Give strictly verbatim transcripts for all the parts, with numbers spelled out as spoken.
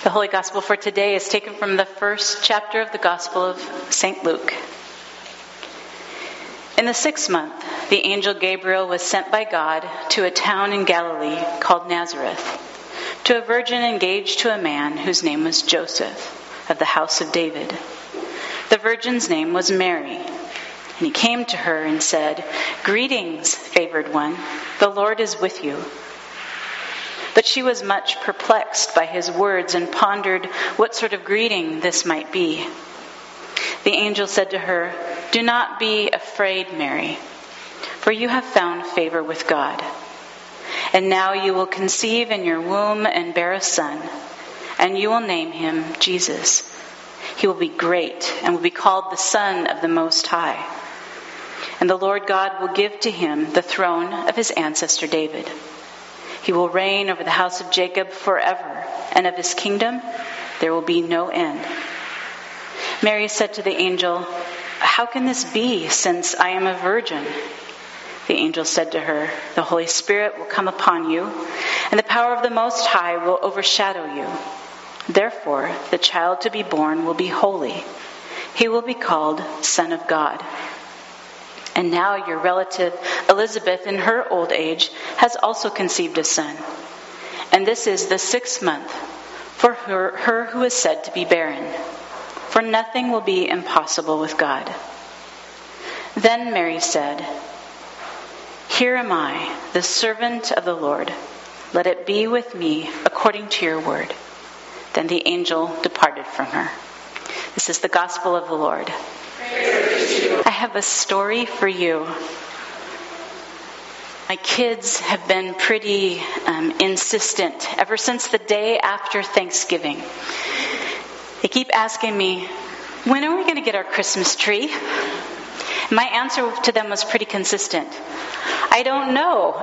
The Holy Gospel for today is taken from the first chapter of the Gospel of Saint Luke. In the sixth month, the angel Gabriel was sent by God to a town in Galilee called Nazareth, to a virgin engaged to a man whose name was Joseph, of the house of David. The virgin's name was Mary. And he came to her and said, "Greetings, favored one, the Lord is with you." But she was much perplexed by his words and pondered what sort of greeting this might be. The angel said to her, "Do not be afraid, Mary, for you have found favor with God. And now you will conceive in your womb and bear a son, and you will name him Jesus. He will be great and will be called the Son of the Most High. And the Lord God will give to him the throne of his ancestor David. He will reign over the house of Jacob forever, and of his kingdom there will be no end." Mary said to the angel, "How can this be, since I am a virgin?" The angel said to her, "The Holy Spirit will come upon you, and the power of the Most High will overshadow you. Therefore, the child to be born will be holy. He will be called Son of God. And now your relative Elizabeth, in her old age, has also conceived a son. And this is the sixth month for her, her who is said to be barren. For nothing will be impossible with God." Then Mary said, "Here am I, the servant of the Lord. Let it be with me according to your word." Then the angel departed from her. This is the gospel of the Lord. I have a story for you. My kids have been pretty um, insistent ever since the day after Thanksgiving. They keep asking me, "When are we going to get our Christmas tree?" My answer to them was pretty consistent. I don't know.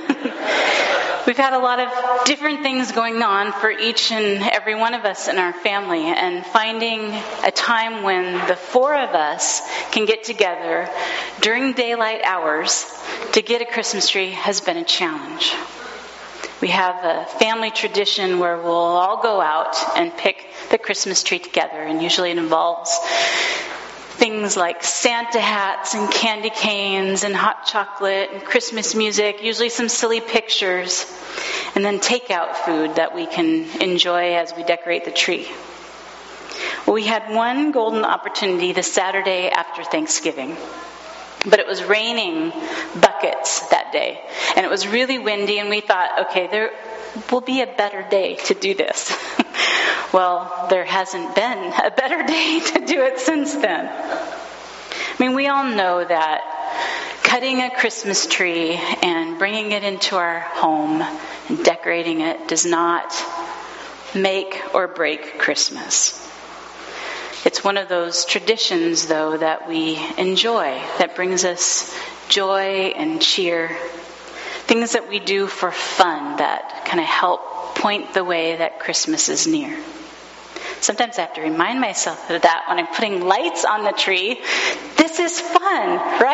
We've had a lot of different things going on for each and every one of us in our family, and finding a time when the four of us can get together during daylight hours to get a Christmas tree has been a challenge. We have a family tradition where we'll all go out and pick the Christmas tree together, and usually it involves things like Santa hats and candy canes and hot chocolate and Christmas music, usually some silly pictures, and then takeout food that we can enjoy as we decorate the tree. Well, we had one golden opportunity the Saturday after Thanksgiving, but it was raining buckets that day, and it was really windy, and we thought, okay, there will be a better day to do this. Well, there hasn't been a better day to do it since then. I mean, we all know that cutting a Christmas tree and bringing it into our home and decorating it does not make or break Christmas. It's one of those traditions, though, that we enjoy, that brings us joy and cheer. Things that we do for fun that kind of help point the way that Christmas is near. Sometimes I have to remind myself of that when I'm putting lights on the tree. This is fun,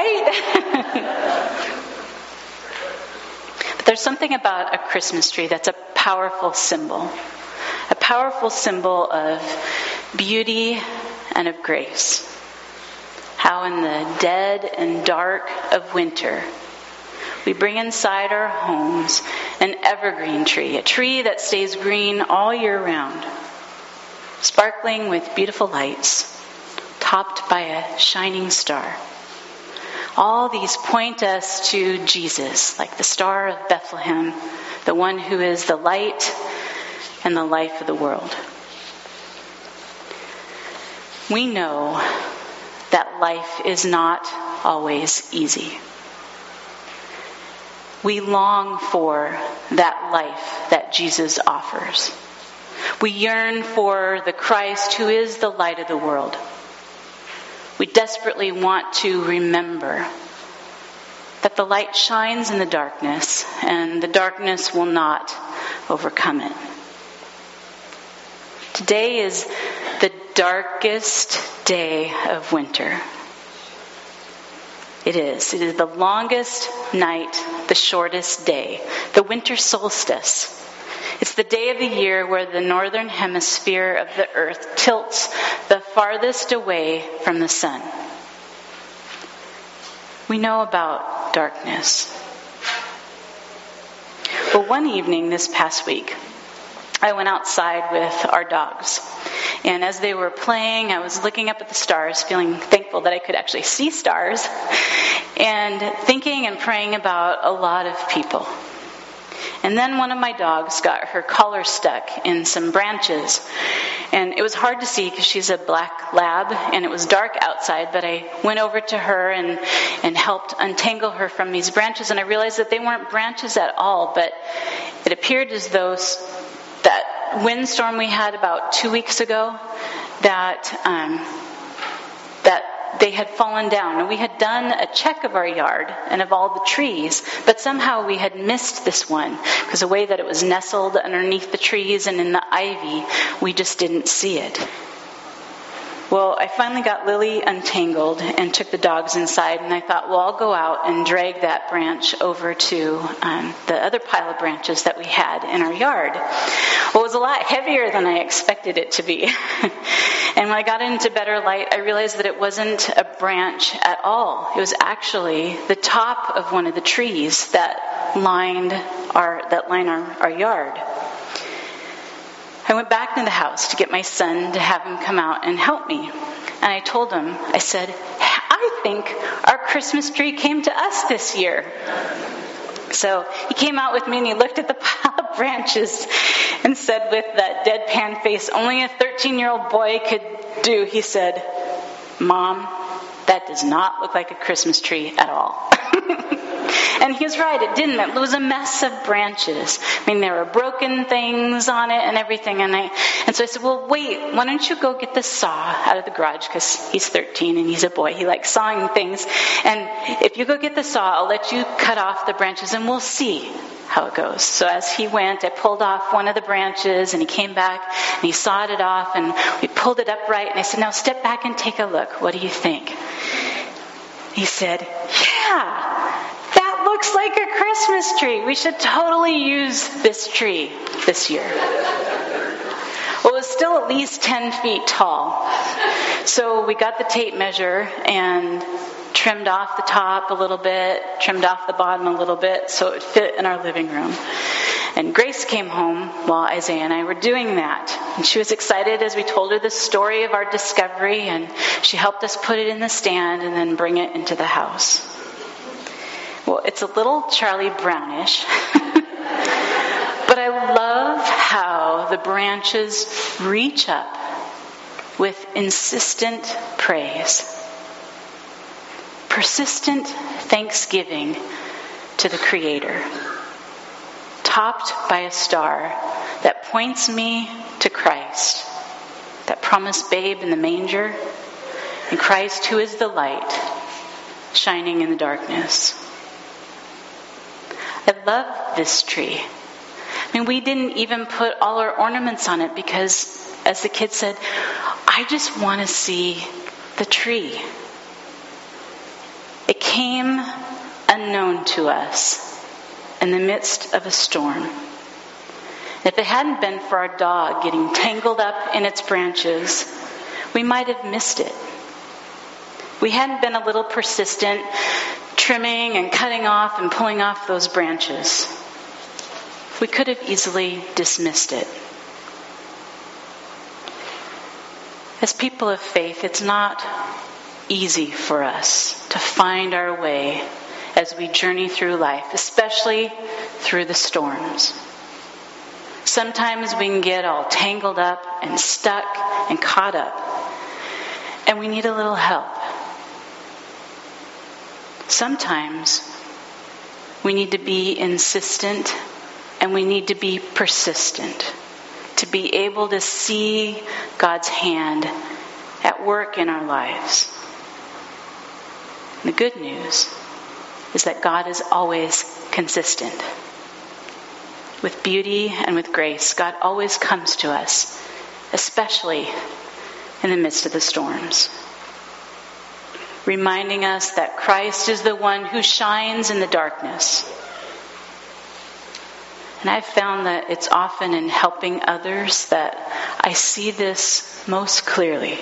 right? But there's something about a Christmas tree that's a powerful symbol. A powerful symbol of beauty and of grace. How in the dead and dark of winter, we bring inside our homes an evergreen tree, a tree that stays green all year round, sparkling with beautiful lights, topped by a shining star. All these point us to Jesus, like the Star of Bethlehem, the one who is the light and the life of the world. We know that life is not always easy. We long for that life that Jesus offers. We yearn for the Christ who is the light of the world. We desperately want to remember that the light shines in the darkness, and the darkness will not overcome it. Today is the darkest day of winter. It is. It is the longest night, the shortest day, the winter solstice. It's the day of the year where the northern hemisphere of the earth tilts the farthest away from the sun. We know about darkness. Well, one evening this past week, I went outside with our dogs. And as they were playing, I was looking up at the stars, feeling thankful that I could actually see stars, and thinking and praying about a lot of people. And then one of my dogs got her collar stuck in some branches. And it was hard to see because she's a black lab, and it was dark outside, but I went over to her and, and helped untangle her from these branches, and I realized that they weren't branches at all, but it appeared as though that windstorm we had about two weeks ago, that um, that they had fallen down. And we had done a check of our yard and of all the trees, but somehow we had missed this one because the way that it was nestled underneath the trees and in the ivy, we just didn't see it. Well, I finally got Lily untangled and took the dogs inside, and I thought, well, I'll go out and drag that branch over to um, the other pile of branches that we had in our yard. Well, it was a lot heavier than I expected it to be. And when I got into better light, I realized that it wasn't a branch at all. It was actually the top of one of the trees that lined our that line our, our yard. I went back into the house to get my son to have him come out and help me. And I told him, I said, I think our Christmas tree came to us this year. So he came out with me and he looked at the pile of branches and said with that deadpan face only a thirteen-year-old boy could do, he said, Mom, that does not look like a Christmas tree at all. And he was right, it didn't. It was a mess of branches. I mean, there were broken things on it and everything. And I, and so I said, well, wait, why don't you go get the saw out of the garage? Because he's thirteen and he's a boy. He likes sawing things. And if you go get the saw, I'll let you cut off the branches and we'll see how it goes. So as he went, I pulled off one of the branches and he came back and he sawed it off and we pulled it upright. And I said, now step back and take a look. What do you think? He said, yeah. Looks like a Christmas tree. We should totally use this tree this year. Well, it was still at least ten feet tall. So we got the tape measure and trimmed off the top a little bit, trimmed off the bottom a little bit so it would fit in our living room. And Grace came home while Isaiah and I were doing that. And she was excited as we told her the story of our discovery, and she helped us put it in the stand and then bring it into the house. Well, it's a little Charlie Brownish, but I love how the branches reach up with insistent praise, persistent thanksgiving to the Creator, topped by a star that points me to Christ, that promised babe in the manger, and Christ who is the light shining in the darkness. I love this tree. I mean, we didn't even put all our ornaments on it because, as the kids said, I just want to see the tree. It came unknown to us in the midst of a storm. If it hadn't been for our dog getting tangled up in its branches, we might have missed it. We hadn't been a little persistent, trimming and cutting off and pulling off those branches. We could have easily dismissed it. As people of faith, it's not easy for us to find our way as we journey through life, especially through the storms. Sometimes we can get all tangled up and stuck and caught up, and we need a little help. Sometimes we need to be insistent and we need to be persistent to be able to see God's hand at work in our lives. And the good news is that God is always consistent. With beauty and with grace, God always comes to us, especially in the midst of the storms, reminding us that Christ is the one who shines in the darkness, And I've found that it's often in helping others that I see this most clearly.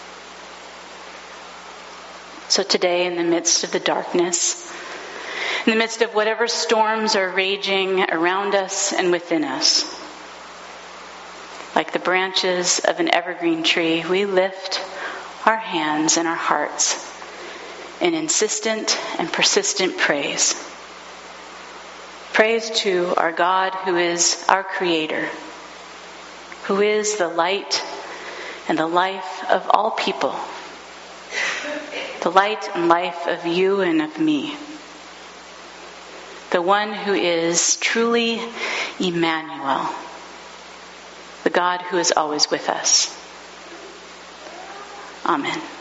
So today, in the midst of the darkness, in the midst of whatever storms are raging around us and within us, like the branches of an evergreen tree, we lift our hands and our hearts in insistent and persistent praise. Praise to our God who is our Creator, who is the light and the life of all people, the light and life of you and of me, the one who is truly Emmanuel, the God who is always with us. Amen.